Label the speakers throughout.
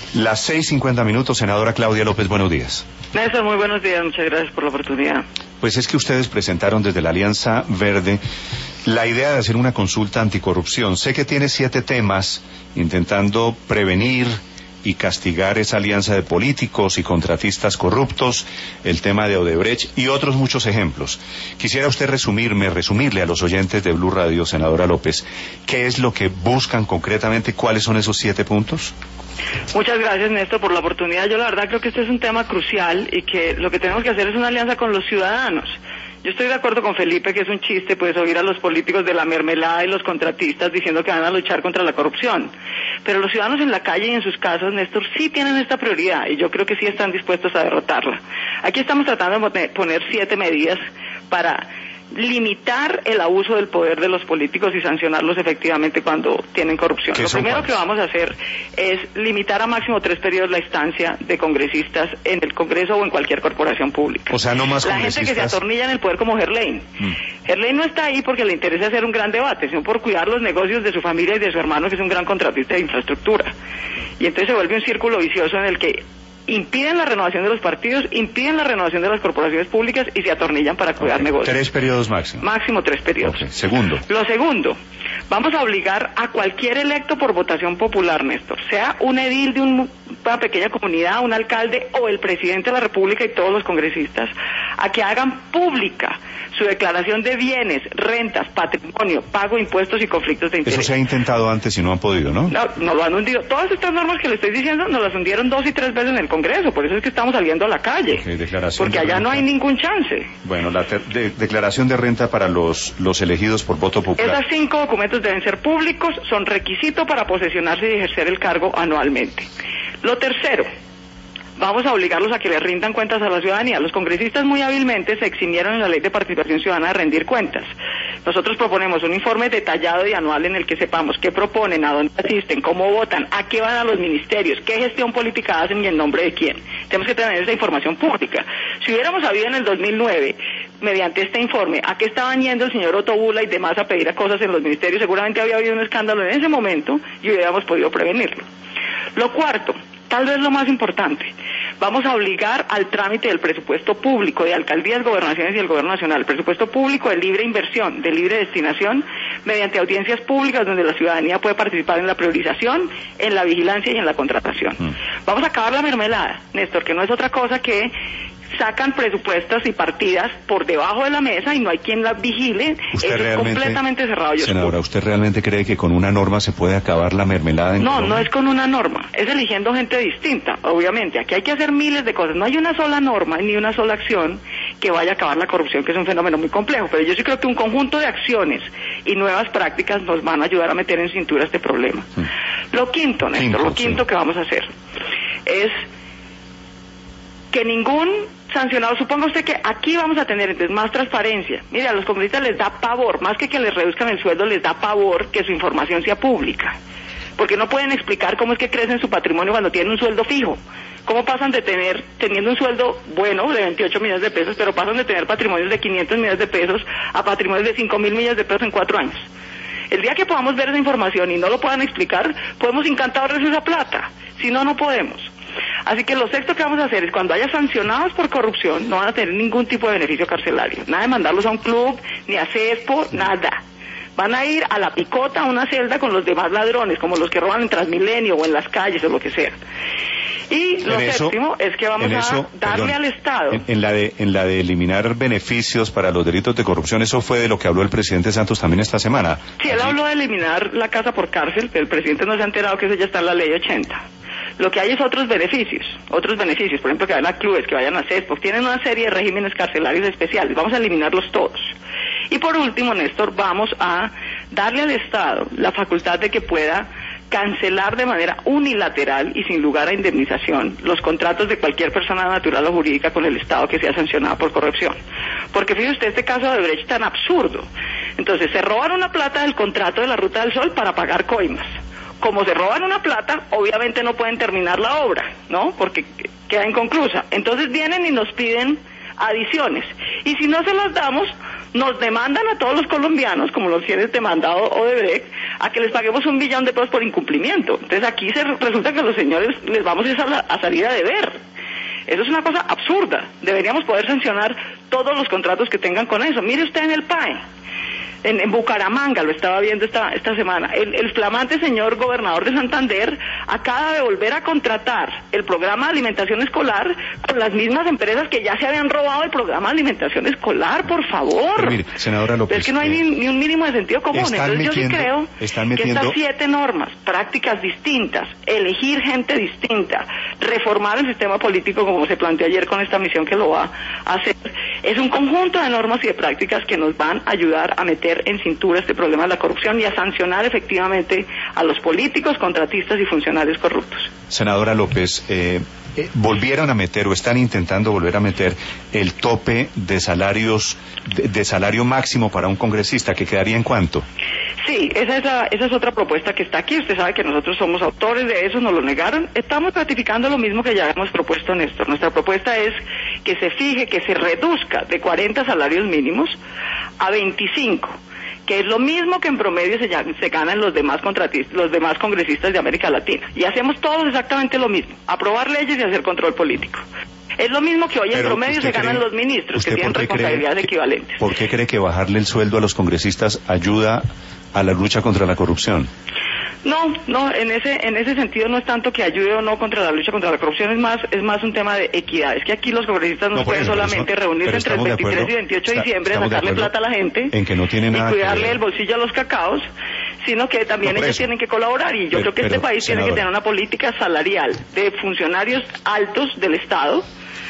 Speaker 1: Las 6:50, senadora Claudia López, buenos días.
Speaker 2: Néstor, muy buenos días, muchas gracias por la oportunidad.
Speaker 1: Pues es que ustedes presentaron desde la Alianza Verde la idea de hacer una consulta anticorrupción. Sé que tiene 7 temas intentando prevenir y castigar esa alianza de políticos y contratistas corruptos, el tema de Odebrecht y otros muchos ejemplos. Quisiera usted resumirle a los oyentes de Blue Radio, senadora López, ¿qué es lo que buscan concretamente? ¿Cuáles son esos 7 puntos?
Speaker 2: Muchas gracias, Néstor, por la oportunidad. Yo la verdad creo que este es un tema crucial y que lo que tenemos que hacer es una alianza con los ciudadanos. Yo estoy de acuerdo con Felipe que es un chiste pues oír a los políticos de la mermelada y los contratistas diciendo que van a luchar contra la corrupción. Pero los ciudadanos en la calle y en sus casas, Néstor, sí tienen esta prioridad y yo creo que sí están dispuestos a derrotarla. Aquí estamos tratando de poner 7 medidas para limitar el abuso del poder de los políticos y sancionarlos efectivamente cuando tienen corrupción. Lo primero que vamos a hacer es limitar a máximo 3 periodos la estancia de congresistas en el Congreso o en cualquier corporación pública.
Speaker 1: O sea, no más
Speaker 2: congresistas. La gente que se atornilla en el poder como Gerlain. Gerlain no está ahí porque le interesa hacer un gran debate, sino por cuidar los negocios de su familia y de su hermano, que es un gran contratista de infraestructura. Y entonces se vuelve un círculo vicioso en el que impiden la renovación de los partidos, impiden la renovación de las corporaciones públicas y se atornillan para cuidar negocios.
Speaker 1: 3 periodos máximo.
Speaker 2: Máximo 3 periodos.
Speaker 1: Okay. Segundo.
Speaker 2: Lo segundo, vamos a obligar a cualquier electo por votación popular, Néstor, sea un edil de una pequeña comunidad, un alcalde o el presidente de la República y todos los congresistas, a que hagan pública su declaración de bienes, rentas, patrimonio, pago de impuestos y conflictos de interés.
Speaker 1: Eso se ha intentado antes y no han podido, ¿no?
Speaker 2: No lo han hundido. Todas estas normas que le estoy diciendo nos las hundieron 2 y 3 veces en el Congreso, por eso es que estamos saliendo a la calle.
Speaker 1: Okay,
Speaker 2: porque allá no hay ningún chance.
Speaker 1: Bueno, la declaración de renta para los elegidos por voto popular.
Speaker 2: Esos 5 documentos deben ser públicos, son requisito para posesionarse y ejercer el cargo anualmente. Lo tercero, vamos a obligarlos a que le rindan cuentas a la ciudadanía. Los congresistas muy hábilmente se eximieron en la Ley de Participación Ciudadana de rendir cuentas. Nosotros proponemos un informe detallado y anual en el que sepamos qué proponen, a dónde asisten, cómo votan, a qué van a los ministerios, qué gestión política hacen y en nombre de quién. Tenemos que tener esa información pública. Si hubiéramos sabido en el 2009, mediante este informe, a qué estaban yendo el señor Otto Bula y demás a pedir a cosas en los ministerios, seguramente había habido un escándalo en ese momento y hubiéramos podido prevenirlo. Lo cuarto, tal vez lo más importante, vamos a obligar al trámite del presupuesto público de alcaldías, gobernaciones y el gobierno nacional, presupuesto público de libre inversión, de libre destinación, mediante audiencias públicas donde la ciudadanía puede participar en la priorización, en la vigilancia y en la contratación. Vamos a acabar la mermelada, Néstor, que no es otra cosa que sacan presupuestos y partidas por debajo de la mesa y no hay quien las vigile. Es completamente cerrado.
Speaker 1: Senadora, ¿usted realmente cree que con una norma se puede acabar la mermelada?
Speaker 2: No es con una norma, es eligiendo gente distinta, obviamente. Aquí hay que hacer miles de cosas, no hay una sola norma ni una sola acción que vaya a acabar la corrupción, que es un fenómeno muy complejo, pero yo sí creo que un conjunto de acciones y nuevas prácticas nos van a ayudar a meter en cintura este problema. Lo quinto, Néstor, lo quinto que vamos a hacer es que ningún sancionado, suponga usted que aquí vamos a tener entonces más transparencia. Mire, a los congresistas les da pavor, más que les reduzcan el sueldo, les da pavor que su información sea pública, porque no pueden explicar cómo es que crecen su patrimonio cuando tienen un sueldo fijo. ¿Cómo pasan de teniendo un sueldo bueno de 28 millones de pesos, pero pasan de tener patrimonios de 500 millones de pesos a patrimonios de 5.000 millones de pesos en 4 años? El día que podamos ver esa información y no lo puedan explicar, podemos encantarles esa plata. Si no, no podemos. Así que lo sexto que vamos a hacer es cuando haya sancionados por corrupción, no van a tener ningún tipo de beneficio carcelario. Nada de mandarlos a un club, ni a CESPO, nada. Van a ir a la picota, a una celda con los demás ladrones, como los que roban en Transmilenio o en las calles o lo que sea. Y lo séptimo es que vamos a darle al Estado.
Speaker 1: En la de eliminar beneficios para los delitos de corrupción, eso fue de lo que habló el presidente Santos también esta semana.
Speaker 2: Sí, él habló de eliminar la casa por cárcel, pero el presidente no se ha enterado que eso ya está en la ley 80. Lo que hay es otros beneficios, por ejemplo, que vayan a clubes, que vayan a CESPOS, tienen una serie de regímenes carcelarios especiales, vamos a eliminarlos todos. Y por último, Néstor, vamos a darle al Estado la facultad de que pueda cancelar de manera unilateral y sin lugar a indemnización los contratos de cualquier persona natural o jurídica con el Estado que sea sancionada por corrupción. Porque fíjese usted este caso de Odebrecht tan absurdo. Entonces, se roban una plata del contrato de la Ruta del Sol para pagar coimas. Como se roban una plata, obviamente no pueden terminar la obra, ¿no? Porque queda inconclusa. Entonces vienen y nos piden adiciones. Y si no se las damos, nos demandan a todos los colombianos, como los tiene demandado Odebrecht, a que les paguemos $1 billón por incumplimiento. Entonces aquí resulta que a los señores les vamos a salir a deber. Eso es una cosa absurda. Deberíamos poder sancionar todos los contratos que tengan con eso. Mire usted en el PAE. En Bucaramanga, lo estaba viendo esta semana, el flamante señor gobernador de Santander acaba de volver a contratar el programa de alimentación escolar con las mismas empresas que ya se habían robado el programa de alimentación escolar, por favor.
Speaker 1: Pero mire, senadora López,
Speaker 2: es que no hay ni un mínimo de sentido común. Entonces yo sí creo que estas 7 normas, prácticas distintas, elegir gente distinta, reformar el sistema político como se planteó ayer con esta misión que lo va a hacer, es un conjunto de normas y de prácticas que nos van a ayudar a meter en cintura este problema de la corrupción y a sancionar efectivamente a los políticos, contratistas y funcionarios corruptos.
Speaker 1: Senadora López, volvieron a meter o están intentando volver a meter el tope de salarios, de salario máximo para un congresista, ¿que quedaría en cuánto?
Speaker 2: Sí, esa es otra propuesta que está aquí. Usted sabe que nosotros somos autores de eso, nos lo negaron. Estamos ratificando lo mismo que ya hemos propuesto, Néstor. Nuestra propuesta es que se fije, que se reduzca de 40 salarios mínimos a 25, que es lo mismo que en promedio se ganan los demás congresistas de América Latina. Y hacemos todos exactamente lo mismo, aprobar leyes y hacer control político. Es lo mismo que hoy en promedio se ganan los ministros, que tienen responsabilidades equivalentes.
Speaker 1: ¿Por qué cree que bajarle el sueldo a los congresistas ayuda a la lucha contra la corrupción?
Speaker 2: No, en ese sentido no es tanto que ayude o no contra la lucha contra la corrupción, es más un tema de equidad. Es que aquí los congresistas no pueden solamente reunirse entre el 23 y 28 de diciembre, sacarle plata a la gente
Speaker 1: en que no tiene nada
Speaker 2: y cuidarle el bolsillo a los cacaos, sino que también ellos tienen que colaborar, y yo creo que este país tiene que tener una política salarial de funcionarios altos del Estado,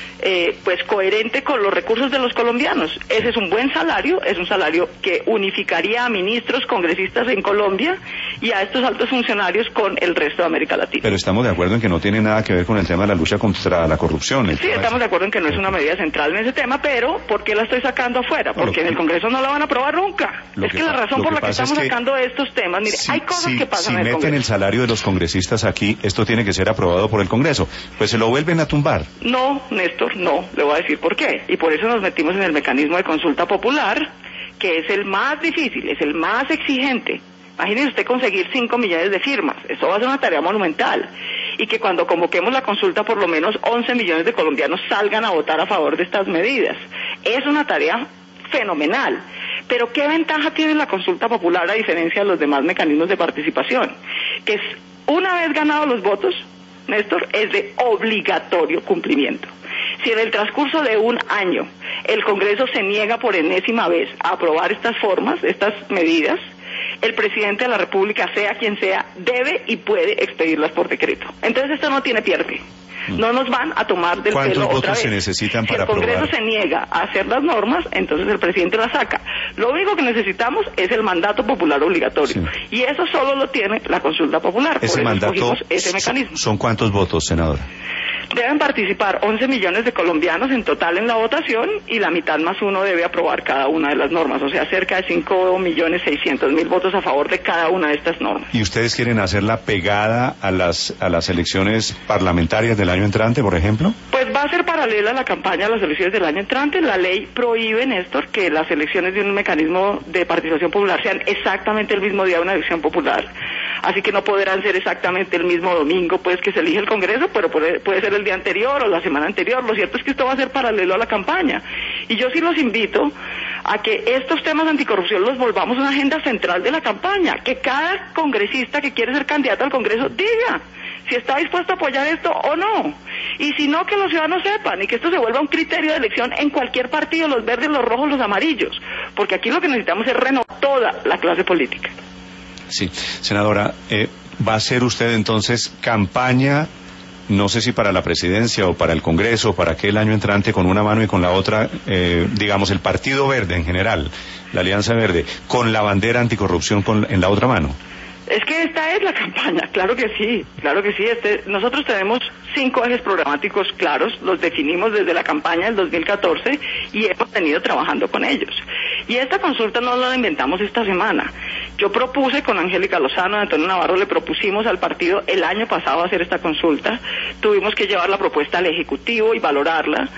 Speaker 2: pues coherente con los recursos de los colombianos. Ese es un buen salario, es un salario que unificaría a ministros, congresistas en Colombia y a estos altos funcionarios con el resto de América Latina.
Speaker 1: Pero estamos de acuerdo en que no tiene nada que ver con el tema de la lucha contra la corrupción.
Speaker 2: Sí, estamos de acuerdo en que no es una medida central en ese tema, pero ¿por qué la estoy sacando afuera? Porque en el Congreso no la van a aprobar nunca. Es que la razón por la que estamos sacando estos temas, mire, hay cosas que pasan en el Congreso.
Speaker 1: Si meten el salario de los congresistas aquí, esto tiene que ser aprobado por el Congreso. Pues se lo vuelven a tumbar.
Speaker 2: No, Néstor, no, le voy a decir por qué. Y por eso nos metimos en el mecanismo de consulta popular, que es el más difícil, es el más exigente. Imagínese usted conseguir 5 millones de firmas, eso va a ser una tarea monumental. Y que cuando convoquemos la consulta por lo menos 11 millones de colombianos salgan a votar a favor de estas medidas. Es una tarea fenomenal. Pero ¿qué ventaja tiene la consulta popular a diferencia de los demás mecanismos de participación? Que es, una vez ganados los votos, Néstor, es de obligatorio cumplimiento. Si en el transcurso de un año el Congreso se niega por enésima vez a aprobar estas formas, estas medidas, el presidente de la República, sea quien sea, debe y puede expedirlas por decreto. Entonces esto no tiene pierde. No nos van a tomar del pelo otra vez.
Speaker 1: ¿Cuántos votos se necesitan para aprobar?
Speaker 2: Si el Congreso se niega a hacer las normas, entonces el presidente las saca. Lo único que necesitamos es el mandato popular obligatorio. Sí. Y eso solo lo tiene la consulta popular.
Speaker 1: Ese mandato,
Speaker 2: escogimos ese mecanismo.
Speaker 1: ¿Son cuántos votos, senadora?
Speaker 2: Deben participar 11 millones de colombianos en total en la votación, y la mitad más uno debe aprobar cada una de las normas, o sea, cerca de 5.600.000 votos a favor de cada una de estas normas.
Speaker 1: ¿Y ustedes quieren hacerla pegada a las elecciones parlamentarias del año entrante, por ejemplo?
Speaker 2: Pues va a ser paralela a la campaña a las elecciones del año entrante. La ley prohíbe, Néstor, que las elecciones de un mecanismo de participación popular sean exactamente el mismo día de una elección popular. Así que no podrán ser exactamente el mismo domingo, pues, que se elige el Congreso, pero puede ser el día anterior o la semana anterior. Lo cierto es que esto va a ser paralelo a la campaña. Y yo sí los invito a que estos temas anticorrupción los volvamos una agenda central de la campaña. Que cada congresista que quiere ser candidato al Congreso diga si está dispuesto a apoyar esto o no. Y si no, que los ciudadanos sepan, y que esto se vuelva un criterio de elección en cualquier partido, los verdes, los rojos, los amarillos. Porque aquí lo que necesitamos es renovar toda la clase política.
Speaker 1: Sí, senadora, ¿va a hacer usted entonces campaña, no sé si para la presidencia o para el Congreso, para aquel año entrante, con una mano y con la otra, digamos, el Partido Verde en general, la Alianza Verde, con la bandera anticorrupción en la otra mano?
Speaker 2: Es que esta es la campaña, claro que sí. Nosotros tenemos 5 ejes programáticos claros, los definimos desde la campaña del 2014 y hemos venido trabajando con ellos. Y esta consulta no la inventamos esta semana. Yo propuse con Angélica Lozano y Antonio Navarro, le propusimos al partido el año pasado hacer esta consulta. Tuvimos que llevar la propuesta al Ejecutivo y valorarla.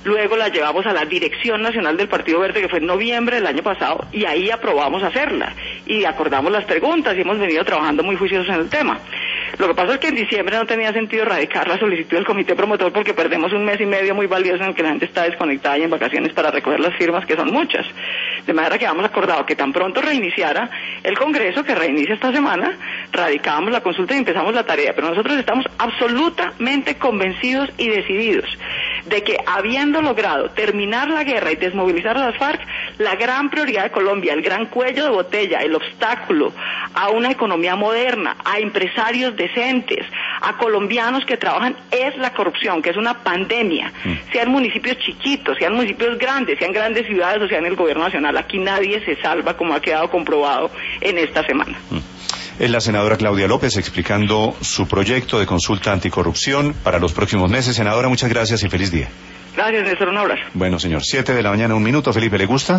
Speaker 2: luego la llevamos a la Dirección Nacional del Partido Verde, que fue en noviembre del año pasado, y ahí aprobamos hacerla, y acordamos las preguntas, y hemos venido trabajando muy juiciosos en el tema. Lo que pasa es que en diciembre no tenía sentido radicar la solicitud del comité promotor porque perdemos un mes y medio muy valioso en el que la gente está desconectada y en vacaciones para recoger las firmas, que son muchas. De manera que habíamos acordado que tan pronto reiniciara el Congreso, que reinicia esta semana, radicábamos la consulta y empezamos la tarea. Pero nosotros estamos absolutamente convencidos y decididos de que, habiendo logrado terminar la guerra y desmovilizar a las FARC, la gran prioridad de Colombia, el gran cuello de botella, el obstáculo a una economía moderna, a empresarios decentes, a colombianos que trabajan, es la corrupción, que es una pandemia, sean municipios chiquitos, sean municipios grandes, sean grandes ciudades o sean el gobierno nacional. Aquí nadie se salva, como ha quedado comprobado en esta semana.
Speaker 1: Es la senadora Claudia López explicando su proyecto de consulta anticorrupción para los próximos meses. Senadora, muchas gracias y feliz día.
Speaker 2: Gracias, Néstor, un abrazo.
Speaker 1: Bueno, señor, 7 de la mañana, 1 minuto. Felipe, ¿le gusta?